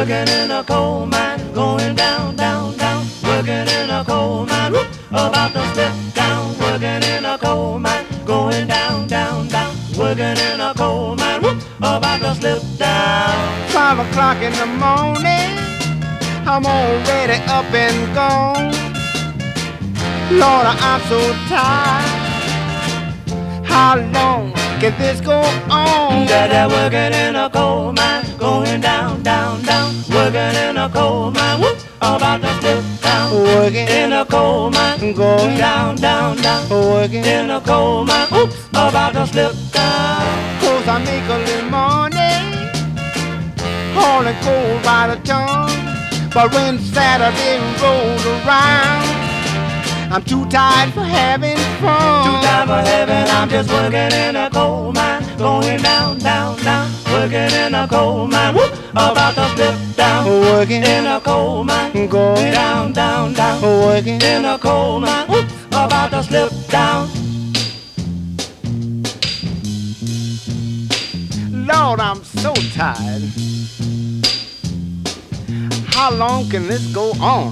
working in a coal mine, going down, down, down, working in a coal mine, whoop, about to slip down, working in a coal mine, going down, down, down, working in a coal mine, whoop, about to slip down. 5 o'clock in the morning, I'm already up and gone. Lord, I'm so tired. How long can this go on? Dada working in a coal mine, going down, down, down, working in a coal mine, whoop, about to slip down, Working in a coal mine, going down, down, down, working in a coal mine, whoop, about to slip down. 'cause I make a little money, hauling coal by the ton. But when Saturday rolls around, I'm too tired for having fun. Too tired for heaven, I'm just working in a coal mine, going down, down, down, working in a coal mine, whoop, about to slip down, Working in a coal mine, going down, down, down, working in a coal mine, whoop, about to slip down. Lord, I'm so tired. How long can this go on?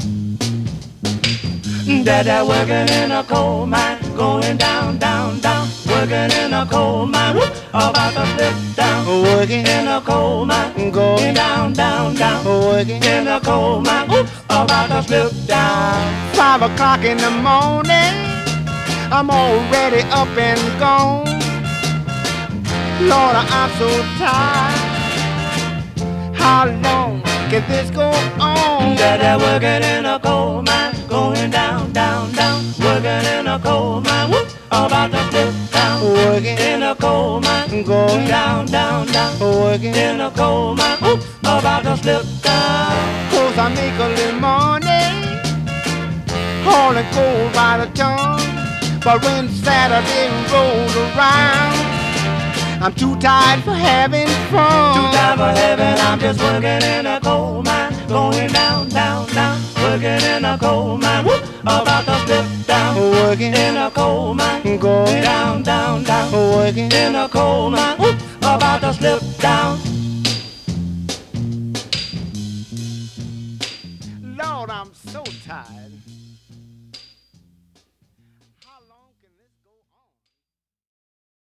Dada working in a coal mine, going down, down, down, working in a coal mine, whoop, about to slip down, Working in a coal mine, going down, down, down, working in a coal mine, whoop, about to slip down. 5 o'clock in the morning, I'm already up and gone. Lord, I'm so tired. How long can this go on? Dada working in a coal mine, going down, down, down, working in a coal mine, whoop, about to slip down, Working in a coal mine, going down, down, down, working in a coal mine, whoop, about to slip down. 'cause I make a little money, hauling coal by the ton. But when Saturday rolls around, I'm too tired for having fun. Too tired for heaven, I'm just working in a coal mine, going down, down, down, working in a coal mine, whoop, about to slip down, Working in a coal mine, going down, down, down, working in a coal mine, whoop, about to